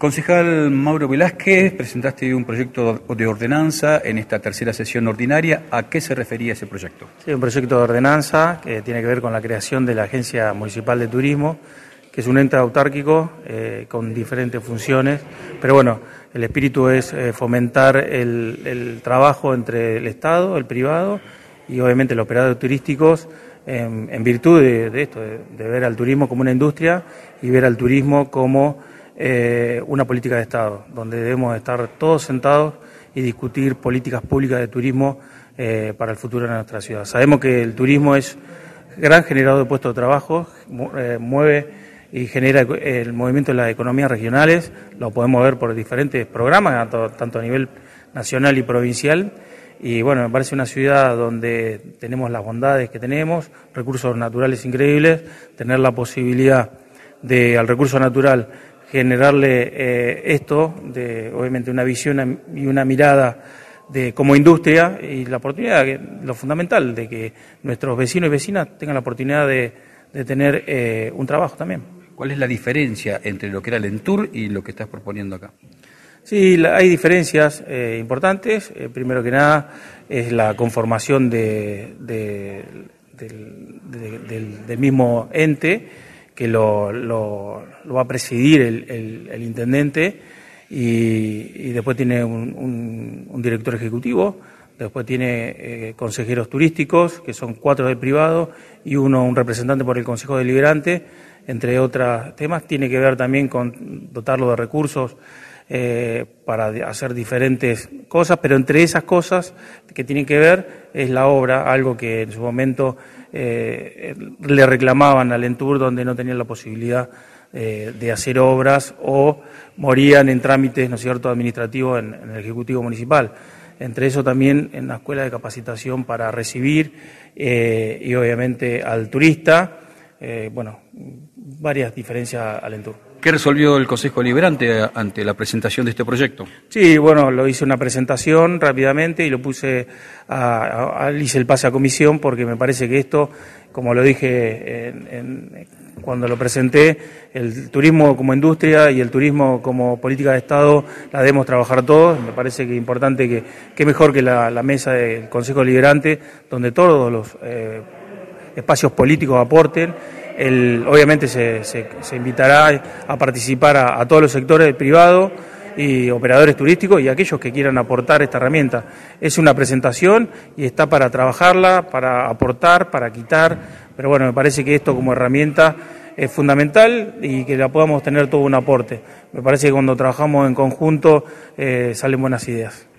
Concejal Mauro Velázquez, presentaste un proyecto de ordenanza en esta tercera sesión ordinaria. ¿A qué se refería ese proyecto? Sí, un proyecto de ordenanza que tiene que ver con la creación de la Agencia Municipal de Turismo, que es un ente autárquico con diferentes funciones, pero bueno, el espíritu es fomentar el trabajo entre el Estado, el privado y obviamente los operadores turísticos en virtud de esto, de ver al turismo como una industria y ver al turismo como una política de Estado, donde debemos estar todos sentados y discutir políticas públicas de turismo para el futuro de nuestra ciudad. Sabemos que el turismo es gran generador de puestos de trabajo, mueve y genera el movimiento de las economías regionales, lo podemos ver por diferentes programas, tanto a nivel nacional y provincial. Y bueno, me parece una ciudad donde tenemos las bondades que tenemos, recursos naturales increíbles, tener la posibilidad de al recurso natural generarle obviamente una visión y una mirada como industria y la oportunidad, lo fundamental, de que nuestros vecinos y vecinas tengan la oportunidad de tener un trabajo también. ¿Cuál es la diferencia entre lo que era el Entur y lo que estás proponiendo acá? Sí, hay diferencias importantes. Primero que nada es la conformación del mismo ente, que lo va a presidir el intendente y después tiene un director ejecutivo, después tiene consejeros turísticos, que son 4 del privado y un representante por el Consejo Deliberante, entre otros temas. Tiene que ver también con dotarlo de recursos para hacer diferentes cosas, pero entre esas cosas que tienen que ver es la obra, algo que en su momento le reclamaban al Entur, donde no tenían la posibilidad de hacer obras o morían en trámites, ¿no es cierto?, administrativos en el Ejecutivo Municipal. Entre eso también en la escuela de capacitación para recibir y obviamente al turista, varias diferencias al Entur. ¿Qué resolvió el Consejo Deliberante ante la presentación de este proyecto? Sí, bueno, lo hice una presentación rápidamente y lo puse hice el pase a comisión, porque me parece que esto, como lo dije cuando lo presenté, el turismo como industria y el turismo como política de Estado la debemos trabajar todos. Me parece que es importante que mejor que la mesa del Consejo Deliberante, donde todos los espacios políticos aporten. Obviamente se invitará a participar a todos los sectores privados y operadores turísticos y aquellos que quieran aportar esta herramienta. Es una presentación y está para trabajarla, para aportar, para quitar, pero bueno, me parece que esto como herramienta es fundamental y que la podamos tener todo un aporte. Me parece que cuando trabajamos en conjunto salen buenas ideas.